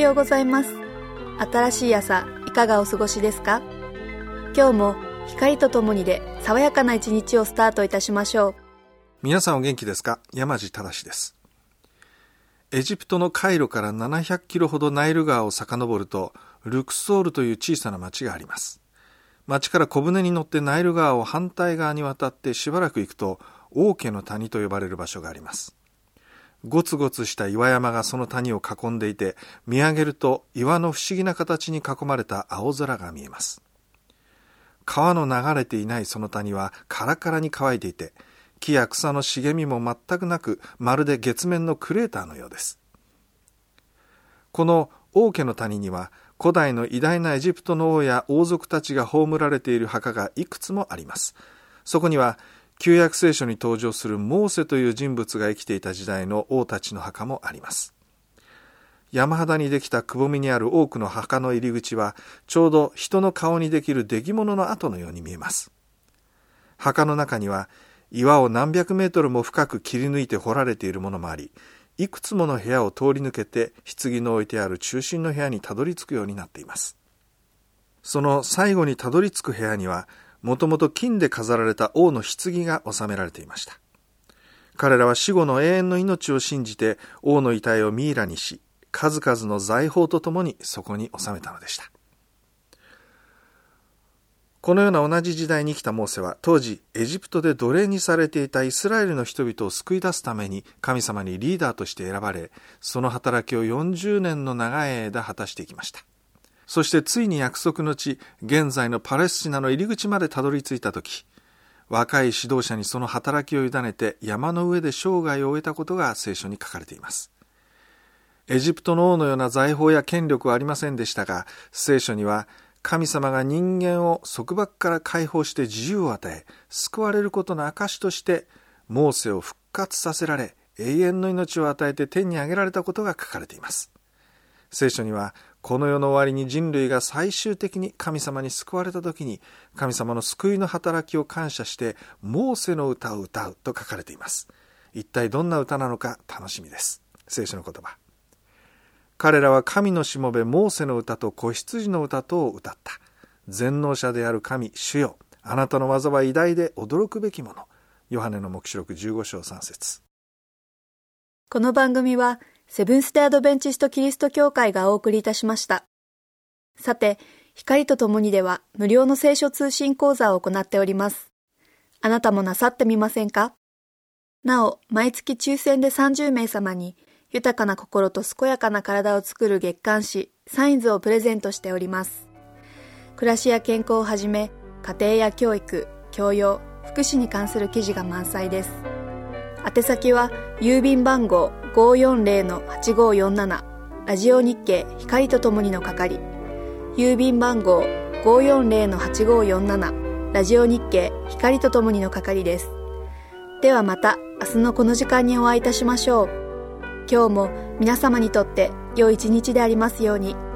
ようございます。新しい朝、いかがお過ごしですか？今日も光とともにで爽やかな一日をスタートいたしましょう。 皆さんお元気ですか？山地正です。エジプトのカイロから700キロほどナイル川を遡ると、ルクソールという小さな町があります。町から小舟に乗ってナイル川を反対側に渡ってしばらく行くと、王家の谷と呼ばれる場所があります。ゴツゴツした岩山がその谷を囲んでいて、見上げると岩の不思議な形に囲まれた青空が見えます。川の流れていないその谷はカラカラに乾いていて、木や草の茂みも全くなく、まるで月面のクレーターのようです。この王家の谷には、古代の偉大なエジプトの王や王族たちが葬られている墓がいくつもあります。そこには旧約聖書に登場するモーセという人物が生きていた時代の王たちの墓もあります。山肌にできたくぼみにある多くの墓の入り口は、ちょうど人の顔にできる出来物の跡のように見えます。墓の中には岩を何百メートルも深く切り抜いて掘られているものもあり、いくつもの部屋を通り抜けて棺の置いてある中心の部屋にたどり着くようになっています。その最後にたどり着く部屋には、もともと金で飾られた王の棺が収められていました。彼らは死後の永遠の命を信じて王の遺体をミイラにし、数々の財宝とともにそこに収めたのでした。このような同じ時代に生きたモーセは、当時エジプトで奴隷にされていたイスラエルの人々を救い出すために神様にリーダーとして選ばれ、その働きを40年の長い間果たしていきました。そしてついに約束の地、現在のパレスチナの入り口までたどり着いたとき、若い指導者にその働きを委ねて山の上で生涯を終えたことが聖書に書かれています。エジプトの王のような財宝や権力はありませんでしたが、聖書には神様が人間を束縛から解放して自由を与え、救われることの証としてモーセを復活させられ、永遠の命を与えて天に上げられたことが書かれています。聖書には、この世の終わりに人類が最終的に神様に救われたときに、神様の救いの働きを感謝してモーセの歌を歌うと書かれています。一体どんな歌なのか楽しみです。聖書の言葉。彼らは神のしもべモーセの歌と子羊の歌とを歌った。全能者である神主よ、あなたの技は偉大で驚くべきもの。ヨハネの黙示録15章3節。 この番組はセブンステアドベンチストキリスト教会がお送りいたしました。さて、光とともにでは無料の聖書通信講座を行っております。あなたもなさってみませんか？なお、毎月抽選で30名様に豊かな心と健やかな体を作る月刊誌サインズをプレゼントしております。暮らしや健康をはじめ、家庭や教育、教養、福祉に関する記事が満載です。宛先は郵便番号 540-8547 ラジオ日経光とともにの係、郵便番号 540-8547 ラジオ日経光とともにの係です。ではまた明日のこの時間にお会いいたしましょう。今日も皆様にとって良い一日でありますように。